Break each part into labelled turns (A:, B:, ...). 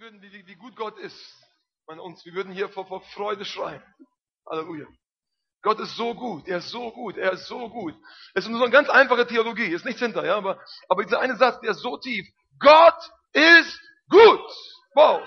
A: würden, wie gut Gott ist, wir würden hier vor Freude schreien. Halleluja. Gott ist so gut, er ist so gut, er ist so gut. Es ist nur so eine ganz einfache Theologie, ist nichts hinter, ja, aber dieser eine Satz, der ist so tief. Gott ist gut. Wow.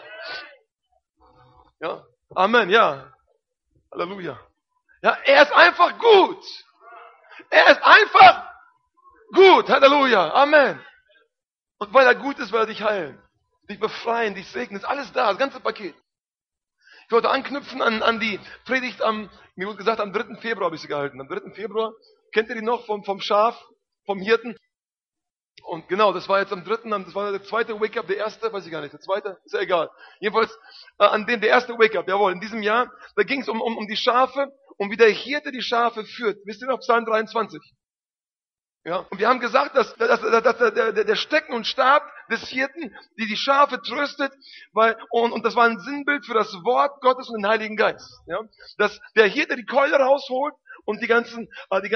A: Ja, Amen, ja. Halleluja. Ja, er ist einfach gut. Er ist einfach gut. Halleluja. Amen. Und weil er gut ist, will er dich heilen, dich befreien, dich segnen. Ist alles da, das ganze Paket. Ich wollte anknüpfen an die Predigt mir wurde gesagt, am 3. Februar habe ich sie gehalten. Am 3. Februar, kennt ihr die noch vom Schaf, vom Hirten? Und genau, das war jetzt am 3., das war der zweite Wake-up, der erste, weiß ich gar nicht, der zweite, ist ja egal. Jedenfalls der erste Wake-up, jawohl, in diesem Jahr, da ging es um die Schafe, um wie der Hirte die Schafe führt. Wisst ihr noch, Psalm 23? Ja, und wir haben gesagt, dass der Stecken und Stab des Hirten, die Schafe tröstet, und das war ein Sinnbild für das Wort Gottes und den Heiligen Geist. Ja, dass der Hirte die Keule rausholt und die ganzen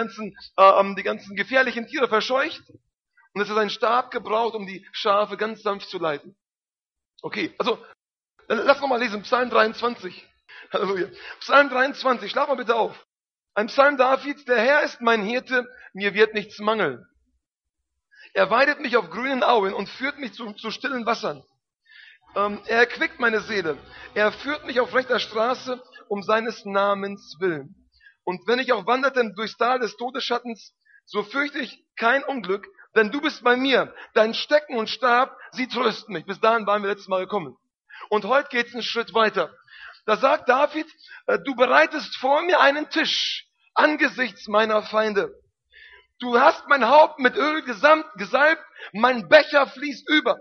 A: gefährlichen Tiere verscheucht, und dass er seinen Stab gebraucht, um die Schafe ganz sanft zu leiten. Okay, also lass noch mal lesen, Psalm 23. Halleluja. Psalm 23, schlag mal bitte auf. Ein Psalm Davids: Der Herr ist mein Hirte, mir wird nichts mangeln. Er weidet mich auf grünen Auen und führt mich zu stillen Wassern. Er erquickt meine Seele. Er führt mich auf rechter Straße um seines Namens willen. Und wenn ich auch wanderte durchs Tal des Todesschattens, so fürchte ich kein Unglück, denn du bist bei mir. Dein Stecken und Stab, sie trösten mich. Bis dahin waren wir letztes Mal gekommen. Und heute geht's einen Schritt weiter. Da sagt David: Du bereitest vor mir einen Tisch angesichts meiner Feinde. Du hast mein Haupt mit Öl gesalbt, mein Becher fließt über.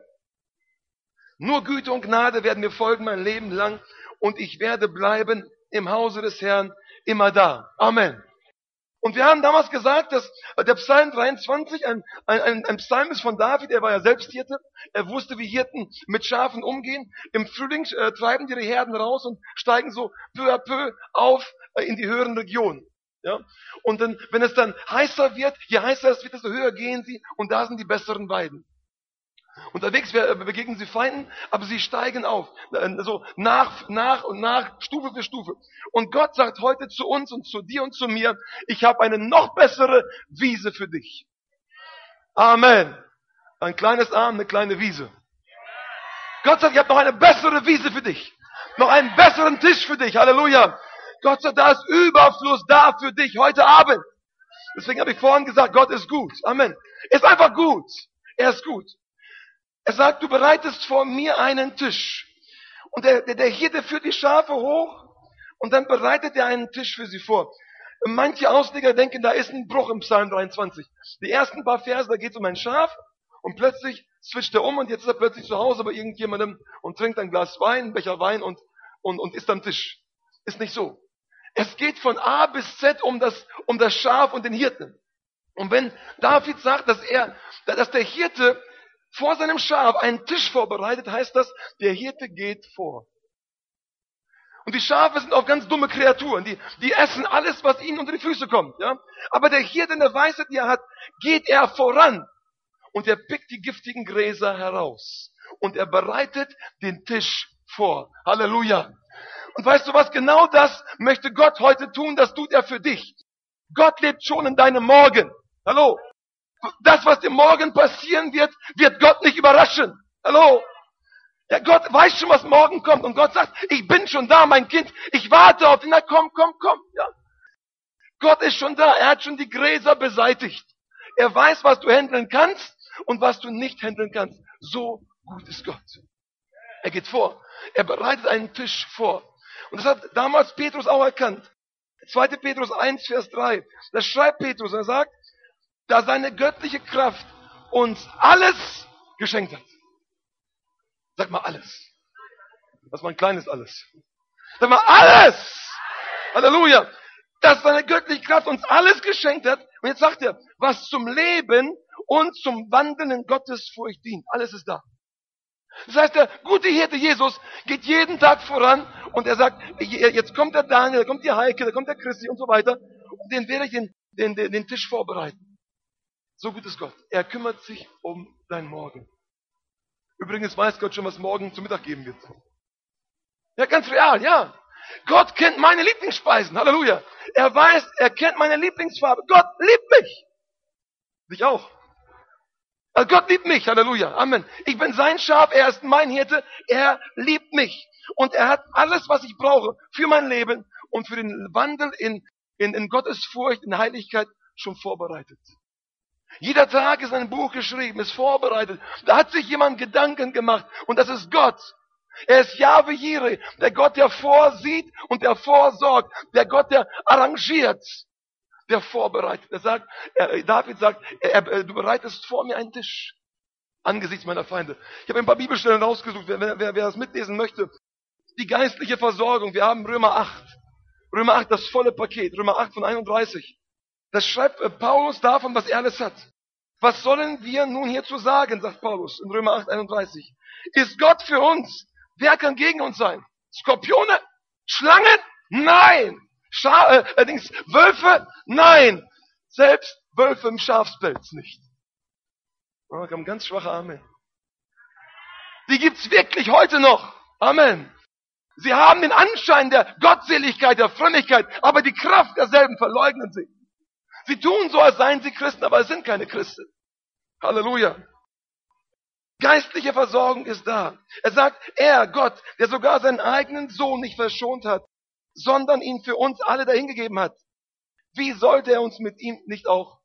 A: Nur Güte und Gnade werden mir folgen mein Leben lang, und ich werde bleiben im Hause des Herrn immer da. Amen. Und wir haben damals gesagt, dass der Psalm 23 ein Psalm ist von David. Er war ja selbst Hirte. Er wusste, wie Hirten mit Schafen umgehen. Im Frühling treiben die Herden raus und steigen so peu à peu auf in die höheren Regionen. Ja? Und dann, wenn es dann heißer wird, je heißer es wird, desto höher gehen sie, und da sind die besseren Weiden. Unterwegs begegnen sie Feinden, aber sie steigen auf, so nach und nach, Stufe für Stufe. Und Gott sagt heute zu uns und zu dir und zu mir: Ich habe eine noch bessere Wiese für dich. Amen. Ein kleines Arm, eine kleine Wiese. Gott sagt: Ich habe noch eine bessere Wiese für dich. Noch einen besseren Tisch für dich. Halleluja. Gott sagt, da ist Überfluss da für dich heute Abend. Deswegen habe ich vorhin gesagt, Gott ist gut. Amen. Er ist einfach gut. Er ist gut. Er sagt: Du bereitest vor mir einen Tisch. Und der Hirte führt die Schafe hoch, und dann bereitet er einen Tisch für sie vor. Manche Ausleger denken, da ist ein Bruch im Psalm 23. Die ersten paar Verse, da geht es um ein Schaf, und plötzlich switcht er um, und jetzt ist er plötzlich zu Hause bei irgendjemandem und trinkt ein Glas Wein, einen Becher Wein und isst am Tisch. Ist nicht so. Es geht von A bis Z um das Schaf und den Hirten. Und wenn David sagt, dass der Hirte vor seinem Schaf einen Tisch vorbereitet, heißt das, der Hirte geht vor. Und die Schafe sind auch ganz dumme Kreaturen, die essen alles, was ihnen unter die Füße kommt. Ja? Aber der Hirte, in der Weisheit, die er hat, geht er voran. Und er pickt die giftigen Gräser heraus. Und er bereitet den Tisch vor. Halleluja. Und weißt du was? Genau das möchte Gott heute tun, das tut er für dich. Gott lebt schon in deinem Morgen. Hallo? Das, was dir morgen passieren wird, wird Gott nicht überraschen. Hallo? Ja, Gott weiß schon, was morgen kommt. Und Gott sagt: Ich bin schon da, mein Kind. Ich warte auf dich. Na komm. Ja. Gott ist schon da. Er hat schon die Gräser beseitigt. Er weiß, was du handeln kannst und was du nicht handeln kannst. So gut ist Gott. Er geht vor. Er bereitet einen Tisch vor. Und das hat damals Petrus auch erkannt. 2. Petrus 1, Vers 3. Da schreibt Petrus, er sagt: Da seine göttliche Kraft uns alles geschenkt hat. Sag mal alles. Das war ein kleines alles. Sag mal alles. Halleluja. Dass seine göttliche Kraft uns alles geschenkt hat. Und jetzt sagt er, was zum Leben und zum Wandeln in Gottesfurcht dient. Alles ist da. Das heißt, der gute Hirte Jesus geht jeden Tag voran, und er sagt: Jetzt kommt der Daniel, da kommt die Heike, da kommt der Christi und so weiter. Und den werde ich den Tisch vorbereiten. So gut ist Gott. Er kümmert sich um dein Morgen. Übrigens weiß Gott schon, was morgen zum Mittag geben wird. Ja, ganz real, ja. Gott kennt meine Lieblingsspeisen. Halleluja. Er weiß, er kennt meine Lieblingsfarbe. Gott liebt mich. Dich auch. Also Gott liebt mich. Halleluja. Amen. Ich bin sein Schaf. Er ist mein Hirte. Er liebt mich. Und er hat alles, was ich brauche für mein Leben und für den Wandel in Gottes Furcht, in Heiligkeit schon vorbereitet. Jeder Tag ist ein Buch geschrieben, ist vorbereitet. Da hat sich jemand Gedanken gemacht. Und das ist Gott. Er ist Jahwe Jireh, der Gott, der vorsieht und der vorsorgt, der Gott, der arrangiert, der vorbereitet. David sagt, du bereitest vor mir einen Tisch angesichts meiner Feinde. Ich habe ein paar Bibelstellen rausgesucht, wer das mitlesen möchte. Die geistliche Versorgung, wir haben Römer 8. Römer 8, das volle Paket, Römer 8 von 31. Das schreibt Paulus davon, was er alles hat. Was sollen wir nun hierzu sagen, sagt Paulus in Römer 8, 31. Ist Gott für uns? Wer kann gegen uns sein? Skorpione? Schlangen? Nein. Wölfe? Nein. Selbst Wölfe im Schafspelz nicht. Oh, da kam ganz schwache Amen. Die gibt's wirklich heute noch. Amen. Sie haben den Anschein der Gottseligkeit, der Frömmigkeit, aber die Kraft derselben verleugnen sie. Sie tun so, als seien sie Christen, aber es sind keine Christen. Halleluja. Geistliche Versorgung ist da. Er sagt, Gott, der sogar seinen eigenen Sohn nicht verschont hat, sondern ihn für uns alle dahingegeben hat. Wie sollte er uns mit ihm nicht auch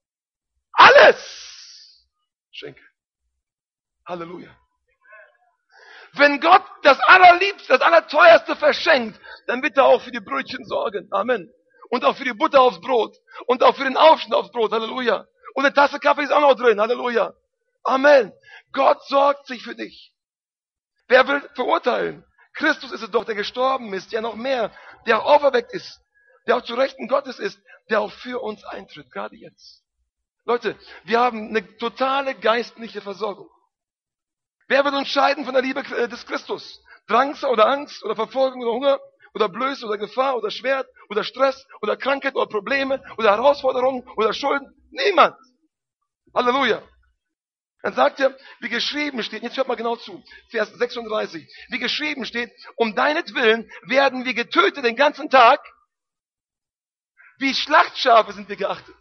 A: alles schenken? Halleluja. Wenn Gott das Allerliebste, das Allerteuerste verschenkt, dann wird er auch für die Brötchen sorgen. Amen. Und auch für die Butter aufs Brot. Und auch für den Aufschnitt aufs Brot. Halleluja. Und eine Tasse Kaffee ist auch noch drin. Halleluja. Amen. Gott sorgt sich für dich. Wer will verurteilen? Christus ist es doch, der gestorben ist, der noch mehr, der auch auferweckt ist, der auch zu Rechten Gottes ist, der auch für uns eintritt, gerade jetzt. Leute, wir haben eine totale geistliche Versorgung. Wer wird uns scheiden von der Liebe des Christus? Drangsal oder Angst oder Verfolgung oder Hunger oder Blöße oder Gefahr oder Schwert oder Stress oder Krankheit oder Probleme oder Herausforderungen oder Schulden? Niemand. Halleluja. Dann sagt er, wie geschrieben steht, jetzt hört mal genau zu, Vers 36, wie geschrieben steht, um deinetwillen werden wir getötet den ganzen Tag, wie Schlachtschafe sind wir geachtet.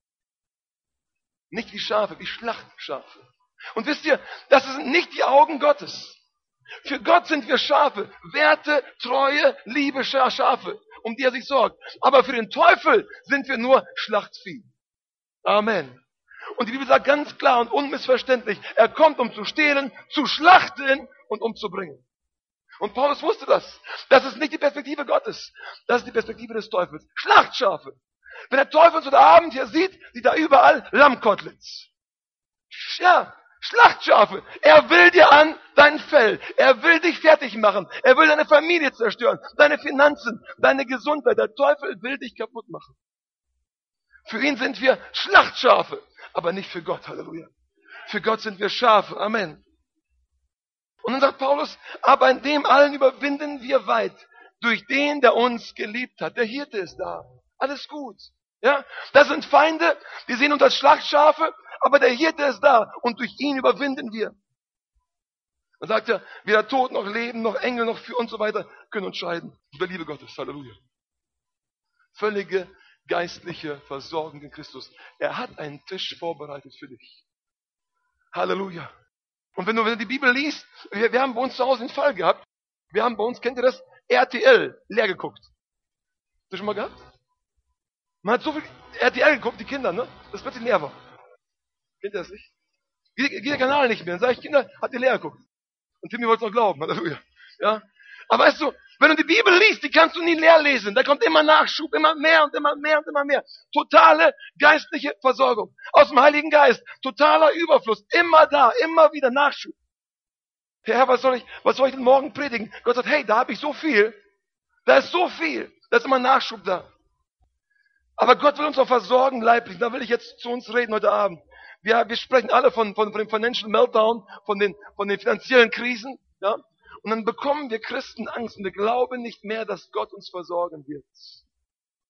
A: Nicht wie Schafe, wie Schlachtschafe. Und wisst ihr, das sind nicht die Augen Gottes. Für Gott sind wir Schafe, Werte, Treue, Liebe, Schafe, um die er sich sorgt. Aber für den Teufel sind wir nur Schlachtvieh. Amen. Und die Bibel sagt ganz klar und unmissverständlich, er kommt, um zu stehlen, zu schlachten und umzubringen. Und Paulus wusste das. Das ist nicht die Perspektive Gottes. Das ist die Perspektive des Teufels. Schlachtschafe. Wenn der Teufel uns heute Abend hier sieht er überall Lammkoteletts. Ja, Schlachtschafe. Er will dir an dein Fell. Er will dich fertig machen. Er will deine Familie zerstören, deine Finanzen, deine Gesundheit. Der Teufel will dich kaputt machen. Für ihn sind wir Schlachtschafe. Aber nicht für Gott, Halleluja. Für Gott sind wir Schafe, Amen. Und dann sagt Paulus, aber in dem allen überwinden wir weit, durch den, der uns geliebt hat. Der Hirte ist da, alles gut. Ja, das sind Feinde, die sehen uns als Schlachtschafe, aber der Hirte ist da und durch ihn überwinden wir. Dann sagt er, weder Tod noch Leben, noch Engel, noch für und so weiter können uns scheiden. Die Liebe Gottes, Halleluja. Völlige geistliche Versorgung in Christus. Er hat einen Tisch vorbereitet für dich. Halleluja. Und wenn du die Bibel liest, wir haben bei uns zu Hause einen Fall gehabt. Wir haben bei uns, kennt ihr das? RTL leer geguckt. Habt ihr schon mal gehabt? Man hat so viel RTL geguckt, die Kinder, ne? Das plötzlich leer war. Kennt ihr das nicht? Geht der Kanal nicht mehr. Dann sage ich, Kinder, habt ihr leer geguckt? Und Timmy wollte es noch glauben. Halleluja. Ja? Aber weißt du, wenn du die Bibel liest, die kannst du nie leer lesen. Da kommt immer Nachschub, immer mehr und immer mehr und immer mehr. Totale geistliche Versorgung. Aus dem Heiligen Geist. Totaler Überfluss. Immer da, immer wieder Nachschub. Herr, was soll ich denn morgen predigen? Gott sagt, hey, da habe ich so viel. Da ist so viel. Da ist immer Nachschub da. Aber Gott will uns auch versorgen, leiblich. Da will ich jetzt zu uns reden heute Abend. Wir sprechen alle von dem Financial Meltdown, von den finanziellen Krisen. Ja? Und dann bekommen wir Christen Angst und wir glauben nicht mehr, dass Gott uns versorgen wird.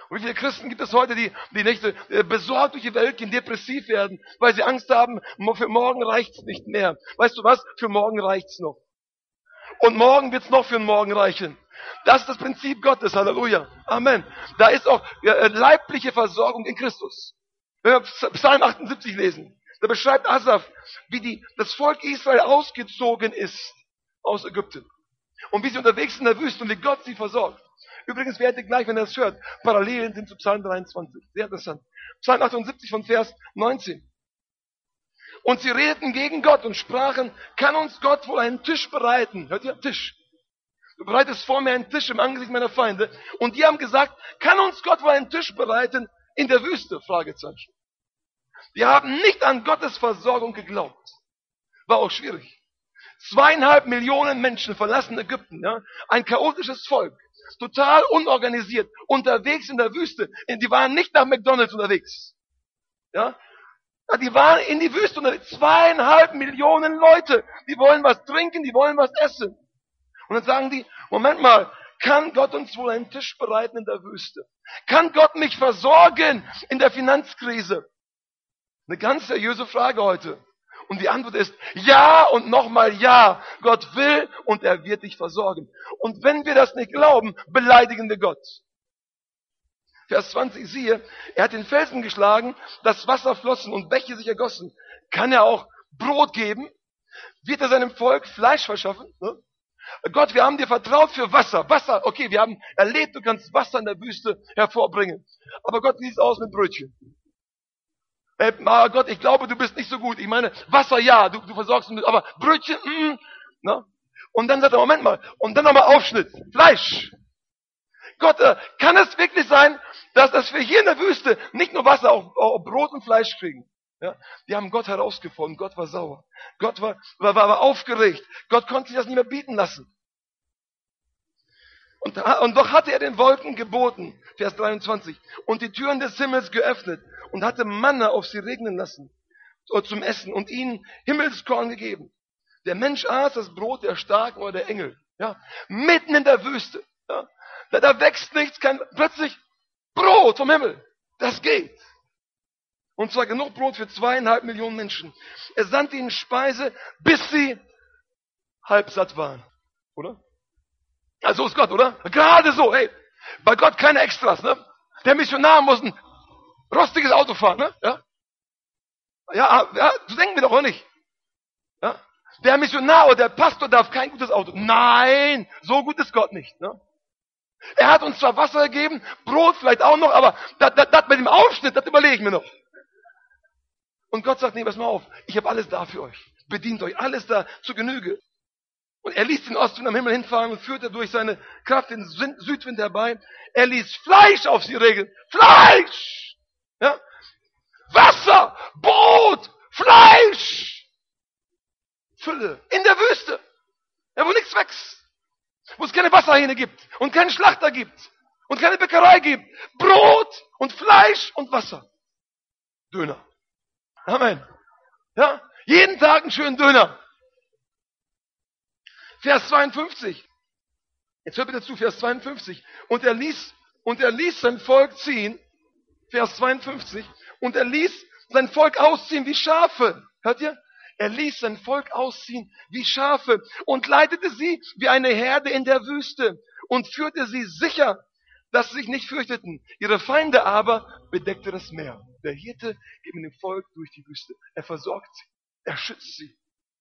A: Und wie viele Christen gibt es heute, die nicht besorgt durch die Welt gehen, depressiv werden, weil sie Angst haben, für morgen reicht's nicht mehr. Weißt du was? Für morgen reicht's noch. Und morgen wird's noch für einen Morgen reichen. Das ist das Prinzip Gottes. Halleluja. Amen. Da ist auch leibliche Versorgung in Christus. Wenn wir Psalm 78 lesen, da beschreibt Asaf, wie das Volk Israel ausgezogen ist aus Ägypten. Und wie sie unterwegs sind in der Wüste und wie Gott sie versorgt. Übrigens werdet ihr gleich, wenn ihr das hört, Parallelen sind zu Psalm 23. Sehr interessant. Psalm 78 von Vers 19. Und sie redeten gegen Gott und sprachen, kann uns Gott wohl einen Tisch bereiten? Hört ihr? Tisch. Du bereitest vor mir einen Tisch im Angesicht meiner Feinde. Und die haben gesagt, kann uns Gott wohl einen Tisch bereiten in der Wüste? Fragezeichen. Die haben nicht an Gottes Versorgung geglaubt. War auch schwierig. 2,5 Millionen Menschen verlassen Ägypten. Ja? Ein chaotisches Volk. Total unorganisiert. Unterwegs in der Wüste. Die waren nicht nach McDonald's unterwegs. Ja? Die waren in die Wüste unterwegs. 2,5 Millionen Leute. Die wollen was trinken, die wollen was essen. Und dann sagen die, Moment mal, kann Gott uns wohl einen Tisch bereiten in der Wüste? Kann Gott mich versorgen in der Finanzkrise? Eine ganz seriöse Frage heute. Und die Antwort ist ja und nochmal ja. Gott will und er wird dich versorgen. Und wenn wir das nicht glauben, beleidigen wir Gott. Vers 20, siehe, er hat den Felsen geschlagen, das Wasser flossen und Bäche sich ergossen. Kann er auch Brot geben? Wird er seinem Volk Fleisch verschaffen? Ne? Gott, wir haben dir vertraut für Wasser. Wasser, okay, wir haben erlebt, du kannst Wasser in der Wüste hervorbringen. Aber Gott, wie sieht's aus mit Brötchen? Gott, ich glaube, du bist nicht so gut. Ich meine, Wasser, ja, du versorgst uns, aber Brötchen, ne? Und dann sagt er, Moment mal, und dann nochmal Aufschnitt, Fleisch. Gott, kann es wirklich sein, dass wir hier in der Wüste nicht nur Wasser, auch Brot und Fleisch kriegen? Ja? Die haben Gott herausgefunden, Gott war sauer. Gott war aufgeregt. Gott konnte sich das nicht mehr bieten lassen. Und doch hatte er den Wolken geboten, Vers 23, und die Türen des Himmels geöffnet und hatte Manna auf sie regnen lassen zum Essen und ihnen Himmelskorn gegeben. Der Mensch aß das Brot der Starken oder der Engel. Ja? Mitten in der Wüste. Ja? Da wächst nichts, plötzlich Brot vom Himmel. Das geht. Und zwar genug Brot für 2,5 Millionen Menschen. Er sandte ihnen Speise, bis sie halb satt waren. Oder? Also ist Gott, oder? Gerade so, hey. Bei Gott keine Extras, ne? Der Missionar muss ein rostiges Auto fahren, ne? Ja, so denken wir doch auch nicht. Ja? Der Missionar oder der Pastor darf kein gutes Auto. Nein, so gut ist Gott nicht, ne? Er hat uns zwar Wasser gegeben, Brot vielleicht auch noch, aber das mit dem Aufschnitt, das überlege ich mir noch. Und Gott sagt, nee, pass mal auf, ich habe alles da für euch. Bedient euch, alles da zur Genüge. Und er ließ den Ostwind am Himmel hinfahren und führte durch seine Kraft den Südwind herbei. Er ließ Fleisch auf sie regeln. Fleisch! Ja? Wasser, Brot, Fleisch! Fülle. In der Wüste. Ja, wo nichts wächst. Wo es keine Wasserhähne gibt und keinen Schlachter gibt und keine Bäckerei gibt. Brot und Fleisch und Wasser. Döner. Amen. Ja? Jeden Tag einen schönen Döner. Vers 52. Jetzt hört bitte zu, Vers 52. Und er ließ sein Volk ziehen. Vers 52. Und er ließ sein Volk ausziehen wie Schafe. Hört ihr? Er ließ sein Volk ausziehen wie Schafe und leitete sie wie eine Herde in der Wüste und führte sie sicher, dass sie sich nicht fürchteten. Ihre Feinde aber bedeckte das Meer. Der Hirte geht mit dem Volk durch die Wüste. Er versorgt sie. Er schützt sie.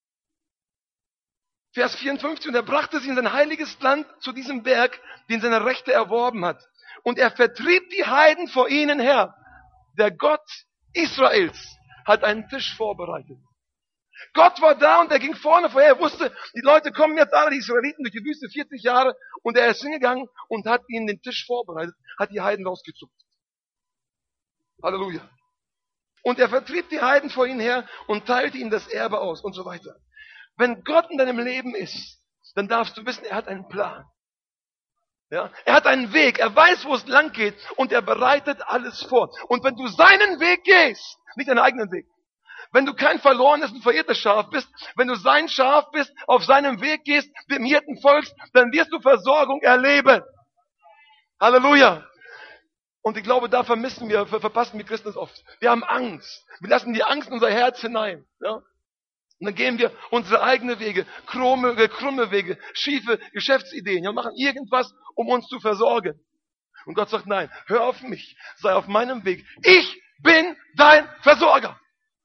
A: Vers 54. Und er brachte sie in sein heiliges Land zu diesem Berg, den seine Rechte erworben hat. Und er vertrieb die Heiden vor ihnen her. Der Gott Israels hat einen Tisch vorbereitet. Gott war da und er ging vorne vorher. Er wusste, die Leute kommen jetzt alle, die Israeliten, durch die Wüste 40 Jahre. Und er ist hingegangen und hat ihnen den Tisch vorbereitet, hat die Heiden rausgezuckt. Halleluja. Und er vertrieb die Heiden vor ihnen her und teilte ihnen das Erbe aus und so weiter. Wenn Gott in deinem Leben ist, dann darfst du wissen, er hat einen Plan. Ja? Er hat einen Weg, er weiß, wo es lang geht und er bereitet alles vor. Und wenn du seinen Weg gehst, nicht deinen eigenen Weg, wenn du kein verlorenes und verirrtes Schaf bist, wenn du sein Schaf bist, auf seinem Weg gehst, dem Hirten folgst, dann wirst du Versorgung erleben. Halleluja. Und ich glaube, da verpassen wir Christen es oft. Wir haben Angst. Wir lassen die Angst in unser Herz hinein. Ja? Und dann gehen wir unsere eigenen Wege, krumme Wege, schiefe Geschäftsideen, ja, und machen irgendwas, um uns zu versorgen. Und Gott sagt, nein, hör auf mich, sei auf meinem Weg. Ich bin dein Versorger.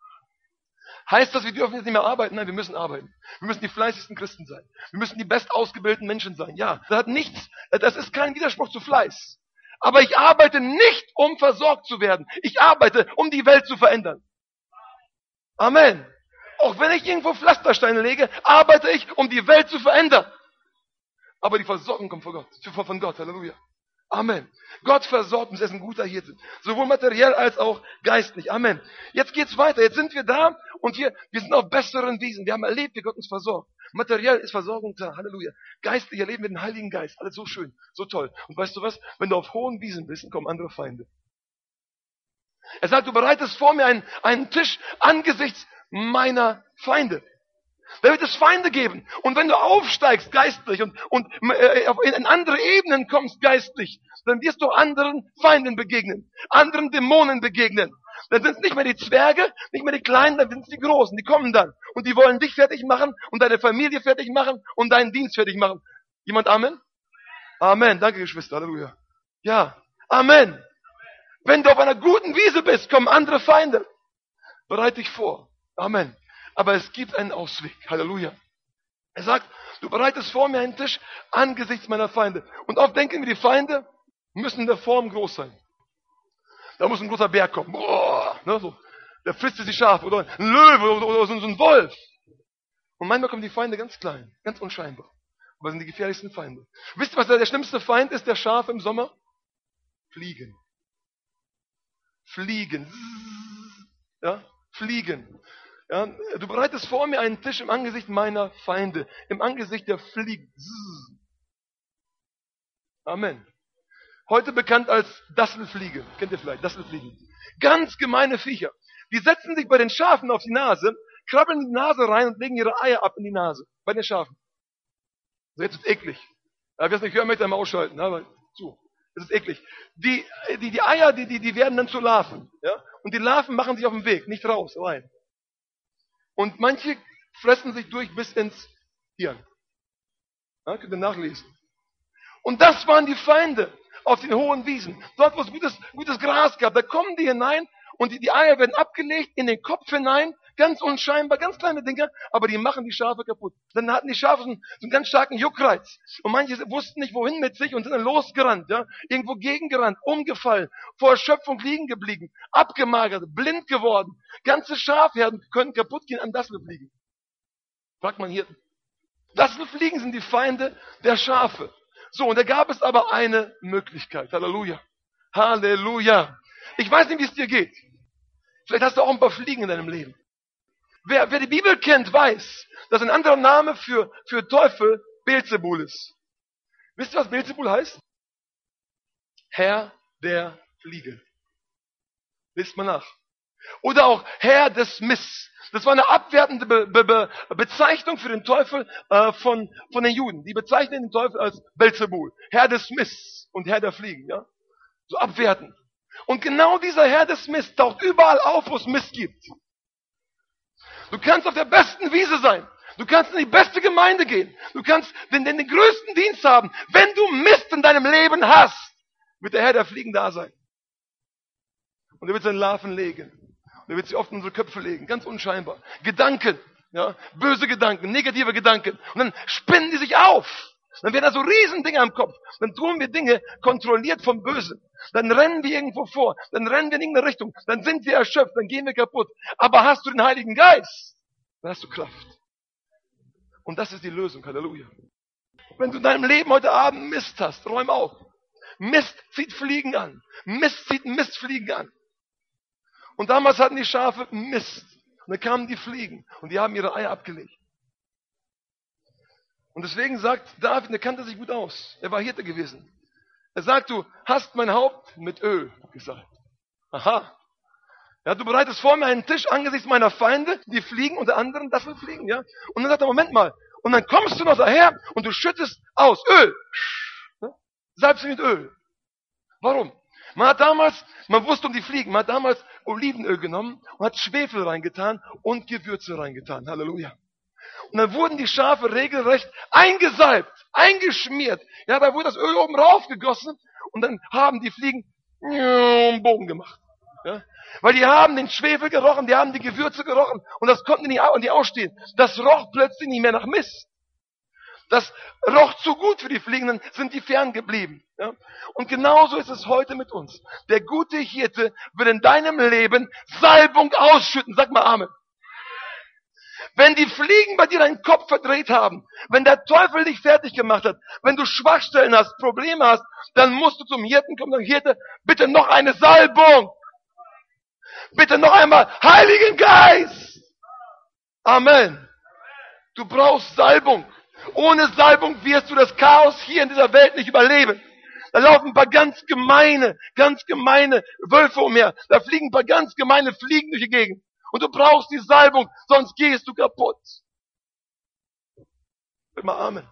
A: Heißt das, wir dürfen jetzt nicht mehr arbeiten? Nein, wir müssen arbeiten. Wir müssen die fleißigsten Christen sein. Wir müssen die bestausgebildeten Menschen sein. Ja, das ist kein Widerspruch zu Fleiß. Aber ich arbeite nicht, um versorgt zu werden. Ich arbeite, um die Welt zu verändern. Amen. Auch wenn ich irgendwo Pflastersteine lege, arbeite ich, um die Welt zu verändern. Aber die Versorgung kommt von Gott. Halleluja. Amen. Gott versorgt uns, er ist ein guter Hirte. Sowohl materiell als auch geistlich. Amen. Jetzt geht's weiter. Jetzt sind wir da und wir sind auf besseren Wiesen. Wir haben erlebt, wie Gott uns versorgt. Materiell ist Versorgung da. Halleluja. Geistlich erleben wir den Heiligen Geist. Alles so schön, so toll. Und weißt du was? Wenn du auf hohen Wiesen bist, kommen andere Feinde. Er sagt, du bereitest vor mir einen Tisch angesichts meiner Feinde. Da wird es Feinde geben. Und wenn du aufsteigst geistlich und in andere Ebenen kommst geistlich, dann wirst du anderen Feinden begegnen, anderen Dämonen begegnen. Dann sind es nicht mehr die Zwerge, nicht mehr die Kleinen, dann sind es die Großen, die kommen dann. Und die wollen dich fertig machen und deine Familie fertig machen und deinen Dienst fertig machen. Jemand Amen? Amen. Danke, Geschwister. Halleluja. Ja. Amen. Wenn du auf einer guten Wiese bist, kommen andere Feinde. Bereite dich vor. Amen. Aber es gibt einen Ausweg. Halleluja. Er sagt, du bereitest vor mir einen Tisch angesichts meiner Feinde. Und oft denken wir, die Feinde müssen in der Form groß sein. Da muss ein großer Bär kommen. Boah, ne, so. Der frisst die Schafe. Oder ein Löwe oder so ein Wolf. Und manchmal kommen die Feinde ganz klein, ganz unscheinbar. Aber sind die gefährlichsten Feinde. Wisst ihr, was der schlimmste Feind ist der Schafe im Sommer? Fliegen. Fliegen. Ja, Fliegen. Ja, du bereitest vor mir einen Tisch im Angesicht meiner Feinde, im Angesicht der Fliegen. Amen. Heute bekannt als Dasselfliege. Kennt ihr vielleicht? Dasselfliegen. Ganz gemeine Viecher. Die setzen sich bei den Schafen auf die Nase, krabbeln die Nase rein und legen ihre Eier ab in die Nase. Bei den Schafen. So, jetzt ist es eklig. Ja, wer es nicht hören möchte, einmal ausschalten. Aber zu. Das ist eklig. Die Eier, die werden dann zu Larven. Ja? Und die Larven machen sich auf den Weg, nicht raus, rein. Und manche fressen sich durch bis ins Hirn. Ja, könnt ihr nachlesen. Und das waren die Feinde auf den hohen Wiesen. Dort, wo es gutes Gras gab, da kommen die hinein und die Eier werden abgelegt in den Kopf hinein. Ganz unscheinbar, ganz kleine Dinge, aber die machen die Schafe kaputt. Dann hatten die Schafe so einen ganz starken Juckreiz. Und manche wussten nicht, wohin mit sich und sind dann losgerannt, ja? Irgendwo gegengerannt, umgefallen, vor Erschöpfung liegen geblieben, abgemagert, blind geworden. Ganze Schafherden können kaputt gehen an Dasselfliegen. Fragt man hier. Dasselfliegen sind die Feinde der Schafe. So, und da gab es aber eine Möglichkeit. Halleluja. Halleluja. Ich weiß nicht, wie es dir geht. Vielleicht hast du auch ein paar Fliegen in deinem Leben. Wer die Bibel kennt, weiß, dass ein anderer Name für Teufel Beelzebul ist. Wisst ihr, was Beelzebul heißt? Herr der Fliegen. Lest mal nach. Oder auch Herr des Mists. Das war eine abwertende Bezeichnung für den Teufel von den Juden. Die bezeichnen den Teufel als Beelzebul. Herr des Mists und Herr der Fliegen. Ja? So abwertend. Und genau dieser Herr des Mists taucht überall auf, wo es Mist gibt. Du kannst auf der besten Wiese sein. Du kannst in die beste Gemeinde gehen. Du kannst den größten Dienst haben. Wenn du Mist in deinem Leben hast, wird der Herr der Fliegen da sein. Und er wird seine Larven legen. Und er wird sie oft in unsere Köpfe legen. Ganz unscheinbar. Gedanken. Ja, böse Gedanken, negative Gedanken. Und dann spinnen die sich auf. Dann werden da so Riesendinger im Kopf. Dann tun wir Dinge kontrolliert vom Bösen. Dann rennen wir irgendwo vor. Dann rennen wir in irgendeine Richtung. Dann sind wir erschöpft. Dann gehen wir kaputt. Aber hast du den Heiligen Geist, dann hast du Kraft. Und das ist die Lösung. Halleluja. Wenn du in deinem Leben heute Abend Mist hast, räum auf. Mist zieht Fliegen an. Mist zieht Mistfliegen an. Und damals hatten die Schafe Mist. Und dann kamen die Fliegen. Und die haben ihre Eier abgelegt. Und deswegen sagt David, er kannte sich gut aus. Er war Hirte gewesen. Er sagt, du hast mein Haupt mit Öl gesalbt. Aha. Ja, du bereitest vor mir einen Tisch angesichts meiner Feinde, die fliegen, unter anderem Dasselfliegen, ja. Und dann sagt er, Moment mal. Und dann kommst du noch daher und du schüttest aus Öl. Ja? Salbst du mit Öl. Warum? Man wusste um die Fliegen, man hat damals Olivenöl genommen und hat Schwefel reingetan und Gewürze reingetan. Halleluja. Und dann wurden die Schafe regelrecht eingesalbt, eingeschmiert. Ja, da wurde das Öl oben rauf gegossen und dann haben die Fliegen einen Bogen gemacht. Ja? Weil die haben den Schwefel gerochen, die haben die Gewürze gerochen und das konnten die nicht ausstehen. Das roch plötzlich nicht mehr nach Mist. Das roch zu gut für die Fliegen, dann sind die ferngeblieben. Ja? Und genauso ist es heute mit uns. Der gute Hirte wird in deinem Leben Salbung ausschütten. Sag mal Amen. Wenn die Fliegen bei dir deinen Kopf verdreht haben, wenn der Teufel dich fertig gemacht hat, wenn du Schwachstellen hast, Probleme hast, dann musst du zum Hirten kommen und sagen, Hirte, bitte noch eine Salbung. Bitte noch einmal Heiligen Geist. Amen. Du brauchst Salbung. Ohne Salbung wirst du das Chaos hier in dieser Welt nicht überleben. Da laufen ein paar ganz gemeine Wölfe umher. Da fliegen ein paar ganz gemeine Fliegen durch die Gegend. Und du brauchst die Salbung, sonst gehst du kaputt. Sag mal Amen.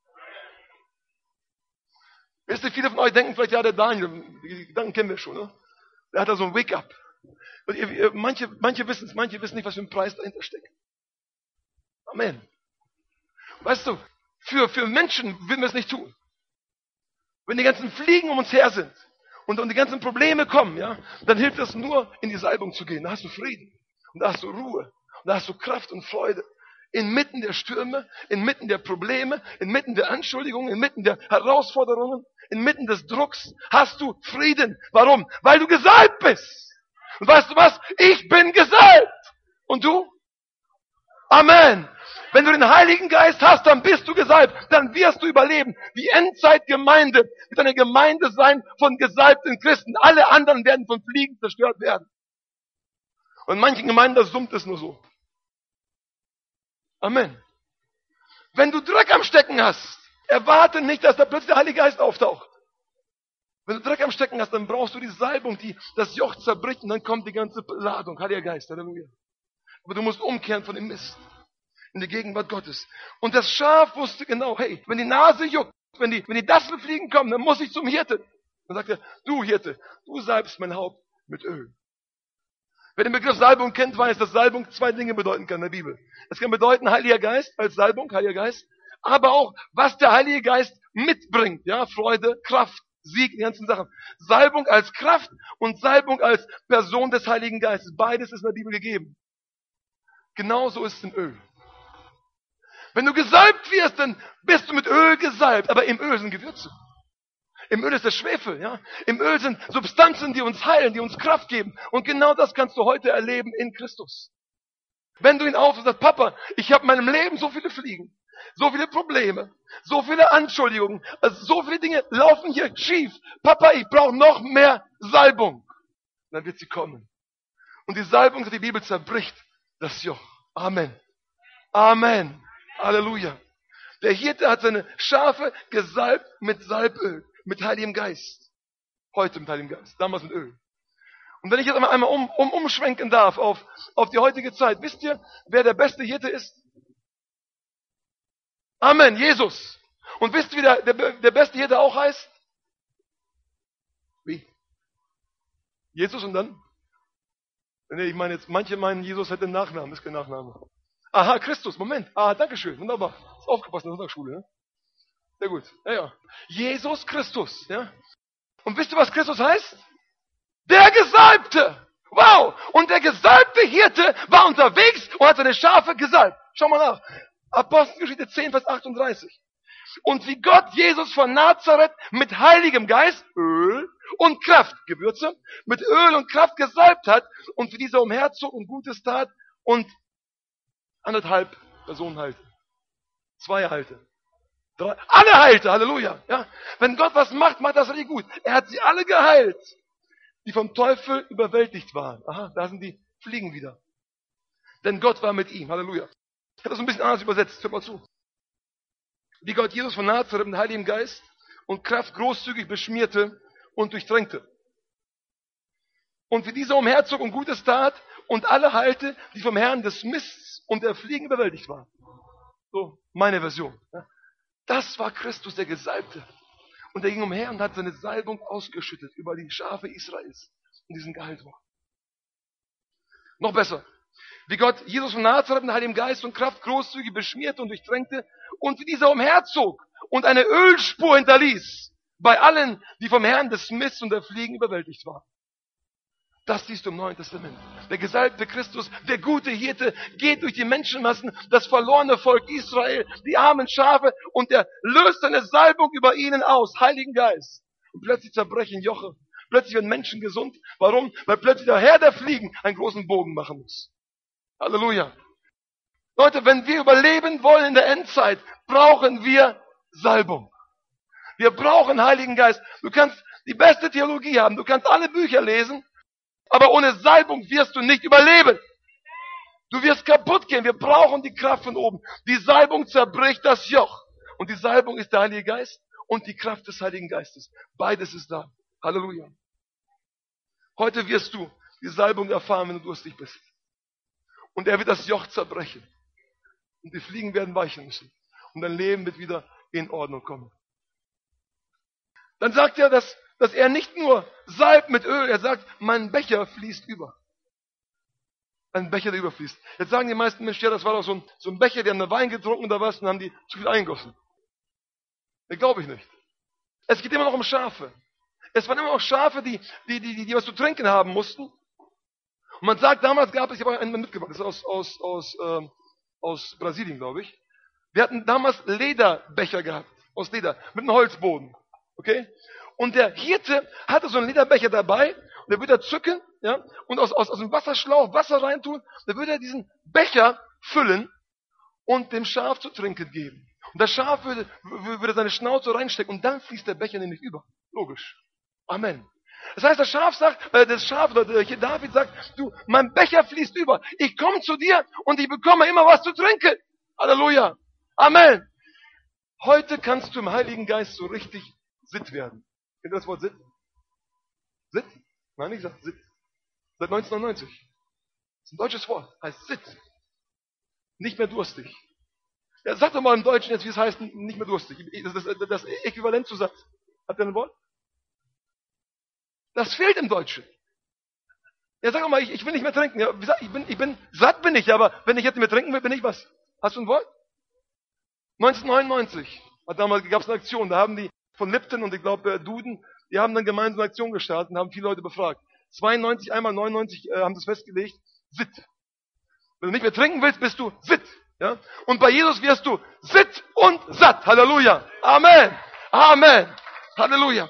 A: Wisst ihr, viele von euch denken vielleicht, ja, der Daniel, die Gedanken kennen wir schon, ne? Der hat da so ein Wake-up. Und manche wissen es, manche wissen nicht, was für ein Preis dahinter steckt. Amen. Weißt du, für Menschen würden wir es nicht tun. Wenn die ganzen Fliegen um uns her sind und die ganzen Probleme kommen, ja, dann hilft es nur, in die Salbung zu gehen. Da hast du Frieden. Und da hast du Ruhe. Und da hast du Kraft und Freude. Inmitten der Stürme, inmitten der Probleme, inmitten der Anschuldigungen, inmitten der Herausforderungen, inmitten des Drucks hast du Frieden. Warum? Weil du gesalbt bist. Und weißt du was? Ich bin gesalbt. Und du? Amen. Wenn du den Heiligen Geist hast, dann bist du gesalbt. Dann wirst du überleben. Die Endzeitgemeinde wird eine Gemeinde sein von gesalbten Christen. Alle anderen werden von Fliegen zerstört werden. Und in manchen Gemeinden, da summt es nur so. Amen. Wenn du Dreck am Stecken hast, erwarte nicht, dass da plötzlich der Heilige Geist auftaucht. Wenn du Dreck am Stecken hast, dann brauchst du die Salbung, die das Joch zerbricht und dann kommt die ganze Ladung. Heiliger Geist, Halleluja. Aber du musst umkehren von dem Mist in die Gegenwart Gottes. Und das Schaf wusste genau, hey, wenn die Nase juckt, wenn die Dasselfliegen kommen, dann muss ich zum Hirten. Dann sagt er, du Hirte, du salbst mein Haupt mit Öl. Wer den Begriff Salbung kennt, weiß, dass Salbung zwei Dinge bedeuten kann in der Bibel. Es kann bedeuten Heiliger Geist als Salbung, Heiliger Geist, aber auch, was der Heilige Geist mitbringt. Ja, Freude, Kraft, Sieg, die ganzen Sachen. Salbung als Kraft und Salbung als Person des Heiligen Geistes. Beides ist in der Bibel gegeben. Genauso ist es im Öl. Wenn du gesalbt wirst, dann bist du mit Öl gesalbt, aber im Öl sind Gewürze. Im Öl ist der Schwefel, ja. Im Öl sind Substanzen, die uns heilen, die uns Kraft geben. Und genau das kannst du heute erleben in Christus. Wenn du ihn aufrufst und sagst, Papa, ich habe in meinem Leben so viele Fliegen, so viele Probleme, so viele Anschuldigungen, also so viele Dinge laufen hier schief. Papa, ich brauche noch mehr Salbung. Dann wird sie kommen. Und die Salbung, die Bibel zerbricht das Joch. Amen. Amen. Halleluja. Der Hirte hat seine Schafe gesalbt mit Salböl, mit Heiligem Geist. Heute mit Heiligem Geist, damals mit Öl. Und wenn ich jetzt einmal umschwenken darf auf die heutige Zeit, wisst ihr, wer der beste Hirte ist? Amen, Jesus. Und wisst ihr, wie der beste Hirte auch heißt? Wie? Jesus und dann? Nee, ich meine jetzt, manche meinen, Jesus hätte einen Nachnamen, das ist kein Nachname. Aha, Christus, Moment. Ah, dankeschön, wunderbar. Ist aufgepasst in der Sonntagsschule, ne? Sehr gut, ja. Jesus Christus, ja. Und wisst ihr, was Christus heißt? Der Gesalbte. Wow. Und der gesalbte Hirte war unterwegs und hat seine Schafe gesalbt. Schau mal nach. Apostelgeschichte 10, Vers 38. Und wie Gott Jesus von Nazareth mit Heiligem Geist, Öl und Kraft, Gewürze, mit Öl und Kraft gesalbt hat und für diese umherzog und Gutes tat und 1,5 Personen heilte. 2 heilte. 3, alle heilte, Halleluja. Ja? Wenn Gott was macht, macht das richtig gut. Er hat sie alle geheilt, die vom Teufel überwältigt waren. Aha, da sind die Fliegen wieder. Denn Gott war mit ihm, Halleluja. Ich habe das ein bisschen anders übersetzt, hört mal zu. Wie Gott Jesus von Nazareth mit Heiligem Geist und Kraft großzügig beschmierte und durchtränkte. Und wie dieser umherzog und Gutes tat und alle heilte, die vom Herrn des Mists und der Fliegen überwältigt waren. So, meine Version. Das war Christus, der Gesalbte. Und er ging umher und hat seine Salbung ausgeschüttet über die Schafe Israels. Und die sind geheilt worden. Noch besser. Wie Gott Jesus von Nazareth mit Heiligem Geist und Kraft großzügig beschmierte und durchtränkte und wie dieser umherzog und eine Ölspur hinterließ bei allen, die vom Herrn des Mists und der Fliegen überwältigt waren. Das siehst du im Neuen Testament. Der gesalbte Christus, der gute Hirte, geht durch die Menschenmassen, das verlorene Volk Israel, die armen Schafe, und er löst seine Salbung über ihnen aus, Heiligen Geist. Und plötzlich zerbrechen Joche. Plötzlich werden Menschen gesund. Warum? Weil plötzlich der Herr der Fliegen einen großen Bogen machen muss. Halleluja. Leute, wenn wir überleben wollen in der Endzeit, brauchen wir Salbung. Wir brauchen Heiligen Geist. Du kannst die beste Theologie haben, du kannst alle Bücher lesen, aber ohne Salbung wirst du nicht überleben. Du wirst kaputt gehen. Wir brauchen die Kraft von oben. Die Salbung zerbricht das Joch. Und die Salbung ist der Heilige Geist und die Kraft des Heiligen Geistes. Beides ist da. Halleluja. Heute wirst du die Salbung erfahren, wenn du durstig bist. Und er wird das Joch zerbrechen. Und die Fliegen werden weichen müssen. Und dein Leben wird wieder in Ordnung kommen. Dann sagt er, dass er nicht nur salbt mit Öl, er sagt, mein Becher fließt über. Ein Becher, der überfließt. Jetzt sagen die meisten Menschen, ja, das war doch so ein Becher, die haben einen Wein getrunken oder was, und haben die zu viel eingegossen. Das glaube ich nicht. Es geht immer noch um Schafe. Es waren immer noch Schafe, die was zu trinken haben mussten. Und man sagt, damals gab es, ich habe einen mitgebracht, das ist aus Brasilien, glaube ich. Wir hatten damals Lederbecher gehabt, aus Leder, mit einem Holzboden. Okay? Und der Hirte hatte so einen Lederbecher dabei, und der würde er zücken, ja, und aus dem Wasserschlauch Wasser reintun, dann würde er diesen Becher füllen und dem Schaf zu trinken geben. Und das Schaf würde seine Schnauze reinstecken, und dann fließt der Becher nämlich über. Logisch. Amen. Das heißt, das Schaf oder hier David sagt, du, mein Becher fließt über. Ich komme zu dir und ich bekomme immer was zu trinken. Halleluja. Amen. Heute kannst du im Heiligen Geist so richtig Sitt werden. Kennt ihr das Wort Sitt? Sitt? Nein, ich sage Sitt. Seit 1999. Das ist ein deutsches Wort. Heißt Sitt. Nicht mehr durstig. Ja, sag doch mal im Deutschen jetzt, wie es heißt, nicht mehr durstig. Das ist das Äquivalent zu satt. Habt ihr ein Wort? Das fehlt im Deutschen. Ja, sag doch mal, ich will nicht mehr trinken. Ja, ich bin satt bin ich, aber wenn ich jetzt nicht mehr trinken will, bin ich was? Hast du ein Wort? 1999 gab es eine Aktion, da haben die von Lipton und ich glaube Duden, die haben dann gemeinsam eine Aktion gestartet und haben viele Leute befragt. 92 einmal 99 haben das festgelegt, Sitt. Wenn du nicht mehr trinken willst, bist du Sitt. Ja? Und bei Jesus wirst du Sitt und satt. Halleluja. Amen. Amen. Halleluja.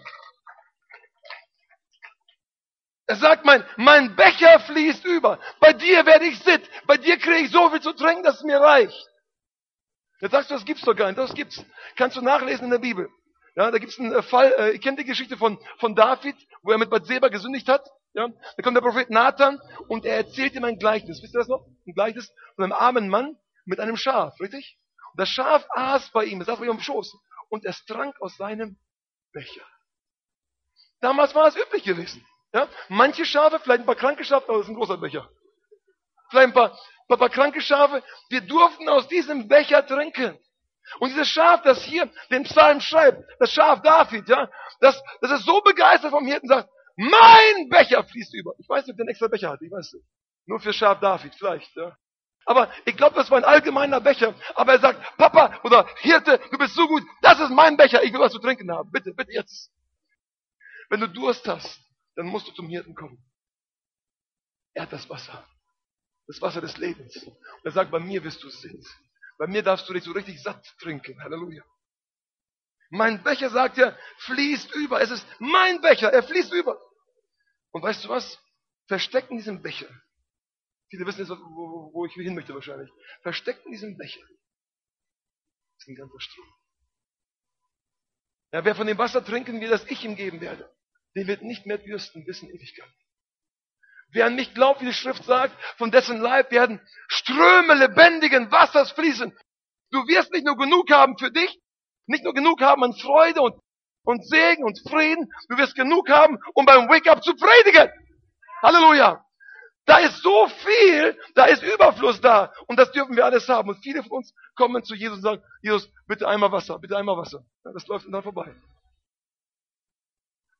A: Er sagt, mein Becher fließt über. Bei dir werde ich Sitt. Bei dir kriege ich so viel zu trinken, dass es mir reicht. Jetzt sagst du, das gibt's doch gar nicht. Das gibt's. Kannst du nachlesen in der Bibel. Ja, da gibt's einen Fall, ihr kennt die Geschichte von David, wo er mit Bathseba gesündigt hat. Ja, da kommt der Prophet Nathan und er erzählt ihm ein Gleichnis. Wisst ihr das noch? Ein Gleichnis von einem armen Mann mit einem Schaf, richtig? Und das Schaf aß bei ihm, es saß bei ihm am Schoß und es trank aus seinem Becher. Damals war es üblich gewesen. Ja? Manche Schafe, vielleicht ein paar kranke Schafe, aber das ist ein großer Becher. Vielleicht ein paar kranke Schafe, wir durften aus diesem Becher trinken. Und dieses Schaf, das hier den Psalm schreibt, das Schaf David, ja, das ist so begeistert vom Hirten, sagt, mein Becher fließt über. Ich weiß nicht, ob der einen extra Becher hat, ich weiß nicht. Nur für Schaf David, vielleicht, ja. Aber ich glaube, das war ein allgemeiner Becher. Aber er sagt, Papa oder Hirte, du bist so gut, das ist mein Becher, ich will was zu trinken haben. Bitte, bitte jetzt. Wenn du Durst hast, dann musst du zum Hirten kommen. Er hat das Wasser des Lebens. Und er sagt, bei mir wirst du Sitt. Bei mir darfst du dich so richtig satt trinken. Halleluja. Mein Becher, sagt er, fließt über. Es ist mein Becher, er fließt über. Und weißt du was? Versteckt in diesem Becher. Viele wissen jetzt, wo ich hin möchte wahrscheinlich. Versteckt in diesem Becher ist ein ganzer Strom. Ja, wer von dem Wasser trinken will, das ich ihm geben werde, der wird nicht mehr dürsten bis in Ewigkeit. Wer an mich glaubt, wie die Schrift sagt, von dessen Leib werden Ströme lebendigen Wassers fließen. Du wirst nicht nur genug haben für dich, nicht nur genug haben an Freude und Segen und Frieden, du wirst genug haben, um beim Wake-up zu predigen. Halleluja. Da ist so viel, da ist Überfluss da. Und das dürfen wir alles haben. Und viele von uns kommen zu Jesus und sagen, Jesus, bitte einmal Wasser, bitte einmal Wasser. Ja, das läuft dann vorbei.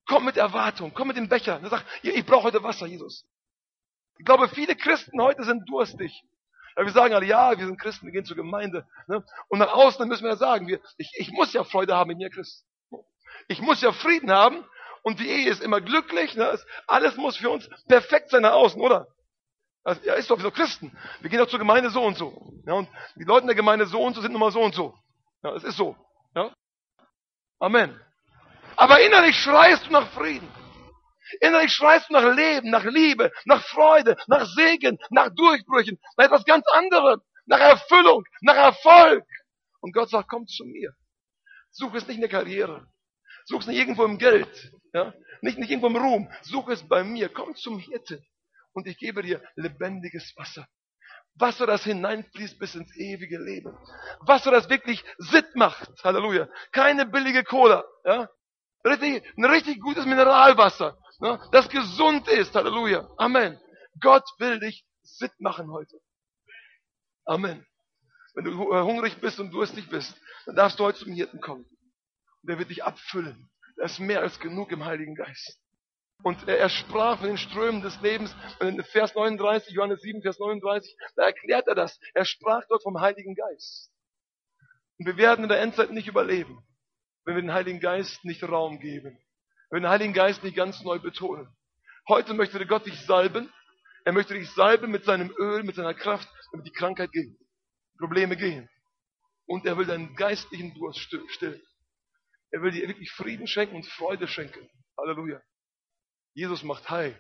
A: Komm mit Erwartung, komm mit dem Becher. Und sag, ich brauche heute Wasser, Jesus. Ich glaube, viele Christen heute sind durstig. Ja, wir sagen alle, ja, wir sind Christen, wir gehen zur Gemeinde. Ne? Und nach außen müssen wir ja sagen, ich muss ja Freude haben in mir, Christ. Ich muss ja Frieden haben. Und die Ehe ist immer glücklich. Ne? Alles muss für uns perfekt sein nach außen, oder? Also, ja, ist doch wie so Christen. Wir gehen doch zur Gemeinde so und so. Ja, und die Leute in der Gemeinde so und so sind nun mal so und so. Ja, es ist so. Ja? Amen. Aber innerlich schreist du nach Frieden. Innerlich schreist du nach Leben, nach Liebe, nach Freude, nach Segen, nach Durchbrüchen, nach etwas ganz anderem, nach Erfüllung, nach Erfolg. Und Gott sagt, komm zu mir. Such es nicht in der Karriere. Such es nicht irgendwo im Geld. Ja? Nicht irgendwo im Ruhm. Such es bei mir. Komm zum Hirten. Und ich gebe dir lebendiges Wasser. Wasser, das hineinfließt bis ins ewige Leben. Wasser, das wirklich Sitt macht. Halleluja. Keine billige Cola. Ja? Ein richtig gutes Mineralwasser. Ja? Das gesund ist. Halleluja. Amen. Gott will dich Sitt machen heute. Amen. Wenn du hungrig bist und durstig bist, dann darfst du heute zum Hirten kommen. Und er wird dich abfüllen. Da ist mehr als genug im Heiligen Geist. Und er sprach von den Strömen des Lebens. Und in Vers 39, Johannes 7, Vers 39, da erklärt er das. Er sprach dort vom Heiligen Geist. Und wir werden in der Endzeit nicht überleben, wenn wir den Heiligen Geist nicht Raum geben. Wenn wir den Heiligen Geist nicht ganz neu betonen. Heute möchte Gott dich salben. Er möchte dich salben mit seinem Öl, mit seiner Kraft, damit die Krankheit geht, Probleme gehen. Und er will deinen geistlichen Durst stillen. Er will dir wirklich Frieden schenken und Freude schenken. Halleluja. Jesus macht heil.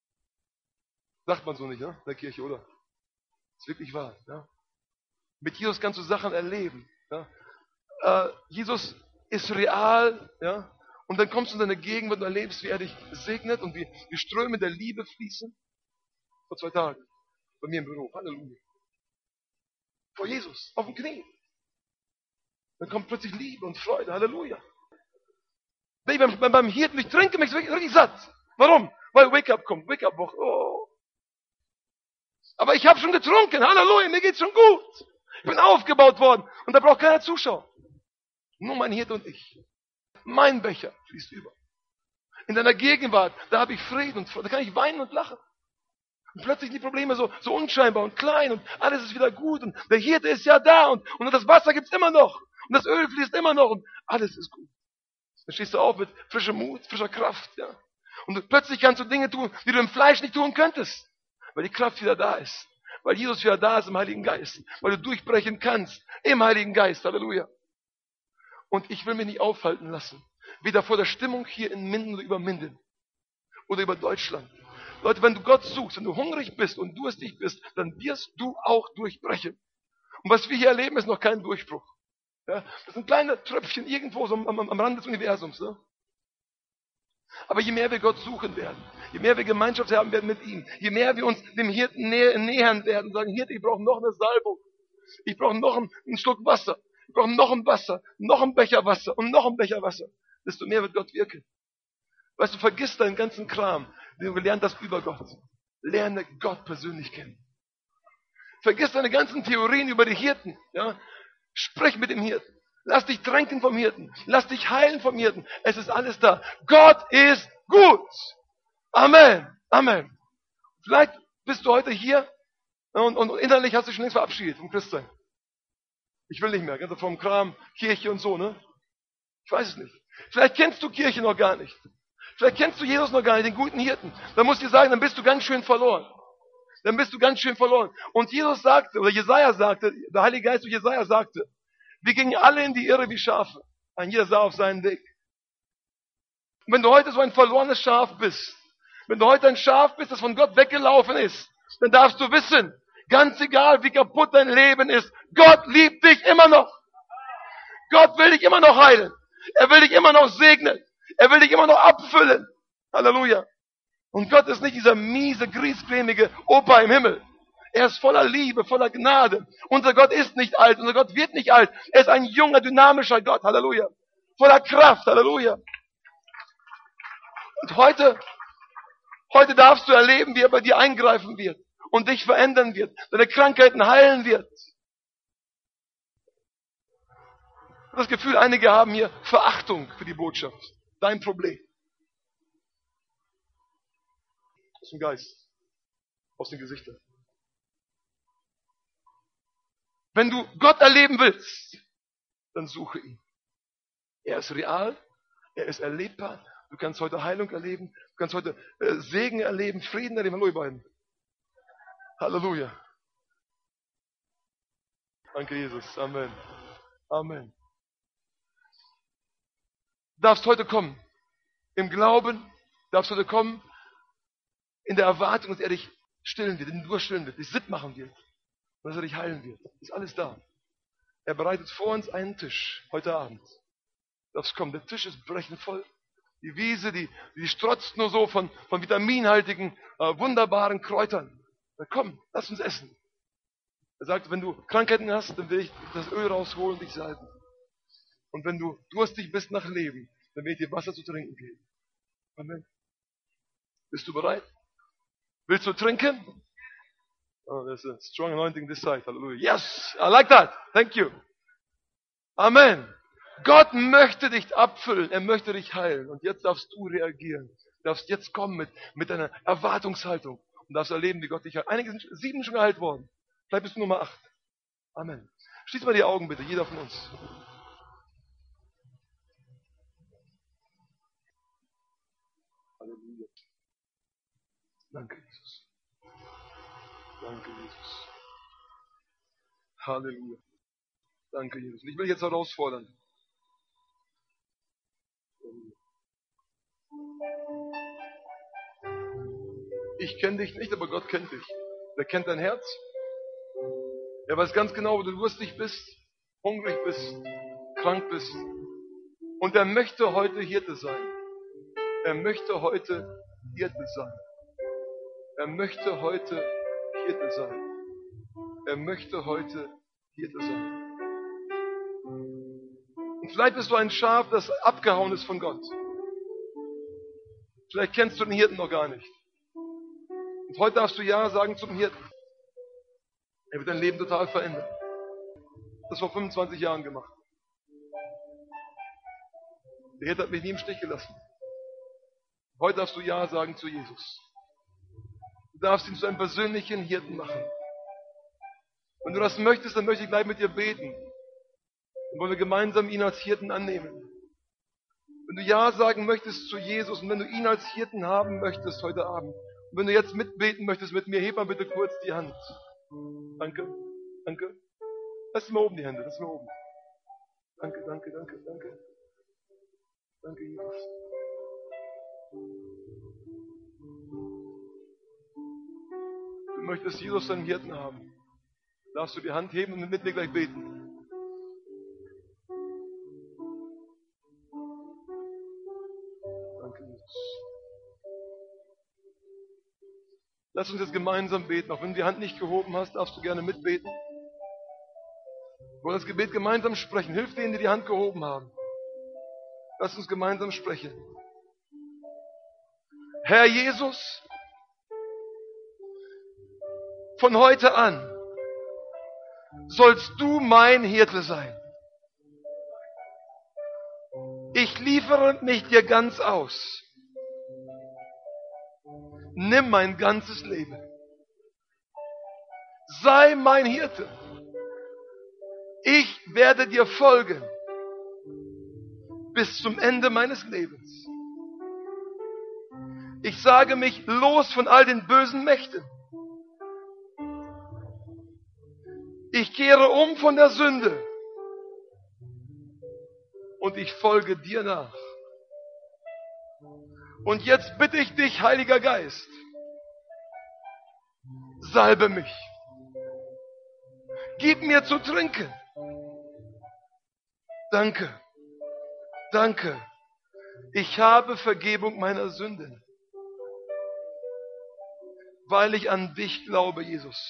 A: Sagt man so nicht, ja? In der Kirche, oder? Das ist wirklich wahr. Ja? Mit Jesus kannst du Sachen erleben. Ja? Jesus ist real. Ja? Und dann kommst du in deine Gegenwart und erlebst, wie er dich segnet und wie Ströme der Liebe fließen. Vor 2 Tagen. Bei mir im Büro. Halleluja. Vor Jesus. Auf dem Knie. Dann kommt plötzlich Liebe und Freude. Halleluja. Beim Hirten, ich trinke mich richtig satt. Warum? Weil Wake-up kommt. Wake-up-Woche. Oh. Aber ich habe schon getrunken. Halleluja, mir geht's schon gut. Ich bin aufgebaut worden. Und da braucht keiner zuschauen. Nur mein Hirte und ich. Mein Becher fließt über. In deiner Gegenwart, da habe ich Frieden und Freude. Da kann ich weinen und lachen. Und plötzlich sind die Probleme so unscheinbar und klein und alles ist wieder gut. Und der Hirte ist ja da und das Wasser gibt's immer noch. Und das Öl fließt immer noch und alles ist gut. Dann stehst du auf mit frischem Mut, frischer Kraft. Ja. Und plötzlich kannst du Dinge tun, die du im Fleisch nicht tun könntest. Weil die Kraft wieder da ist. Weil Jesus wieder da ist im Heiligen Geist. Weil du durchbrechen kannst im Heiligen Geist. Halleluja. Und ich will mich nicht aufhalten lassen. Weder vor der Stimmung hier in Minden oder über Minden. Oder über Deutschland. Leute, wenn du Gott suchst, wenn du hungrig bist und durstig bist, dann wirst du auch durchbrechen. Und was wir hier erleben, ist noch kein Durchbruch. Ja, das sind kleine Tröpfchen irgendwo so am Rand des Universums. Ne? Aber je mehr wir Gott suchen werden, je mehr wir Gemeinschaft haben werden mit ihm, je mehr wir uns dem Hirten nähern werden, sagen, Hirte, ich brauche noch eine Salbung, ich brauche noch einen Schluck Wasser, ich brauche noch ein Wasser, noch ein Becher Wasser und noch ein Becher Wasser, desto mehr wird Gott wirken. Weißt du, vergiss deinen ganzen Kram, den du gelernt hast über Gott. Lerne Gott persönlich kennen. Vergiss deine ganzen Theorien über die Hirten. Ja? Sprich mit dem Hirten. Lass dich tränken vom Hirten. Lass dich heilen vom Hirten. Es ist alles da. Gott ist gut. Amen. Amen. Vielleicht bist du heute hier und innerlich hast du dich schon längst verabschiedet vom Christsein. Ich will nicht mehr. Ganz vom Kram, Kirche und so, ne? Ich weiß es nicht. Vielleicht kennst du Kirche noch gar nicht. Vielleicht kennst du Jesus noch gar nicht, den guten Hirten. Dann musst du sagen, dann bist du ganz schön verloren. Dann bist du ganz schön verloren. Und Jesus sagte, oder Jesaja sagte, der Heilige Geist durch Jesaja sagte, wir gingen alle in die Irre wie Schafe. Ein jeder sah auf seinen Weg. Und wenn du heute so ein verlorenes Schaf bist, wenn du heute ein Schaf bist, das von Gott weggelaufen ist, dann darfst du wissen, ganz egal wie kaputt dein Leben ist, Gott liebt dich immer noch. Gott will dich immer noch heilen. Er will dich immer noch segnen. Er will dich immer noch abfüllen. Halleluja. Und Gott ist nicht dieser miese, griesgrämige Opa im Himmel. Er ist voller Liebe, voller Gnade. Unser Gott ist nicht alt, unser Gott wird nicht alt. Er ist ein junger, dynamischer Gott. Halleluja. Voller Kraft. Halleluja. Und heute darfst du erleben, wie er bei dir eingreifen wird und dich verändern wird, deine Krankheiten heilen wird. Das Gefühl, einige haben hier Verachtung für die Botschaft. Dein Problem. aus dem Geist, aus den Gesichtern. Wenn du Gott erleben willst, dann suche ihn. Er ist real, er ist erlebbar. Du kannst heute Heilung erleben, du kannst heute Segen erleben, Frieden erleben. Hallo ihr beiden. Halleluja. Danke Jesus. Amen. Amen. Du darfst heute kommen. Im Glauben darfst du heute kommen. In der Erwartung, dass er dich stillen wird, den Durst stillen wird, dich sitt machen wird. Und dass er dich heilen wird. Ist alles da. Er bereitet vor uns einen Tisch heute Abend. Du darfst kommen. Der Tisch ist brechend voll. Die Wiese, die strotzt nur so von vitaminhaltigen, wunderbaren Kräutern. Na komm, lass uns essen. Er sagt, wenn du Krankheiten hast, dann will ich das Öl rausholen und dich salben. Und wenn du durstig bist nach Leben, dann will ich dir Wasser zu trinken geben. Amen. Bist du bereit? Willst du trinken? Oh, there's a strong anointing this side. Hallelujah. Yes, I like that. Thank you. Amen. Gott möchte dich abfüllen. Er möchte dich heilen. Und jetzt darfst du reagieren. Du darfst jetzt kommen mit einer Erwartungshaltung. Und darfst erleben, wie Gott dich heilt. Einige sind 7 schon geheilt worden. Vielleicht bist du Nummer 8. Amen. Schließ mal die Augen bitte, jeder von uns. Halleluja. Danke, Jesus. Danke, Jesus. Halleluja. Danke, Jesus. Und ich will dich jetzt herausfordern. Ich kenne dich nicht, aber Gott kennt dich. Er kennt dein Herz. Er weiß ganz genau, wo du durstig bist, hungrig bist, krank bist. Und er möchte heute Hirte sein. Er möchte heute Hirte sein. Er möchte heute Hirte sein. Er möchte heute Hirte sein. Und vielleicht bist du ein Schaf, das abgehauen ist von Gott. Vielleicht kennst du den Hirten noch gar nicht. Und heute darfst du Ja sagen zum Hirten. Er wird dein Leben total verändern. Das vor 25 Jahren gemacht. Der Hirte hat mich nie im Stich gelassen. Heute darfst du Ja sagen zu Jesus. Du darfst ihn zu einem persönlichen Hirten machen. Wenn du das möchtest, dann möchte ich gleich mit dir beten. Und wollen wir gemeinsam ihn als Hirten annehmen. Wenn du Ja sagen möchtest zu Jesus und wenn du ihn als Hirten haben möchtest heute Abend, und wenn du jetzt mitbeten möchtest mit mir, heb mal bitte kurz die Hand. Danke, danke. Lass mal oben die Hände, lass mal oben. Danke, danke, danke, danke. Danke, Jesus. Du möchtest Jesus deinen Hirten haben. Darfst du die Hand heben und mit mir gleich beten. Danke, Jesus. Lass uns jetzt gemeinsam beten. Auch wenn du die Hand nicht gehoben hast, darfst du gerne mitbeten. Wir wollen das Gebet gemeinsam sprechen. Hilf denen, die die Hand gehoben haben. Lass uns gemeinsam sprechen. Herr Jesus, von heute an sollst du mein Hirte sein. Ich liefere mich dir ganz aus. Nimm mein ganzes Leben. Sei mein Hirte. Ich werde dir folgen bis zum Ende meines Lebens. Ich sage mich los von all den bösen Mächten. Ich kehre um von der Sünde und ich folge dir nach. Und jetzt bitte ich dich, Heiliger Geist, salbe mich. Gib mir zu trinken. Danke, danke. Ich habe Vergebung meiner Sünden, weil ich an dich glaube, Jesus.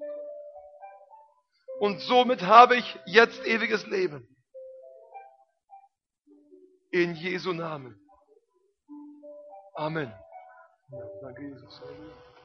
A: Und somit habe ich jetzt ewiges Leben. In Jesu Namen. Amen. Ja, danke, Jesus.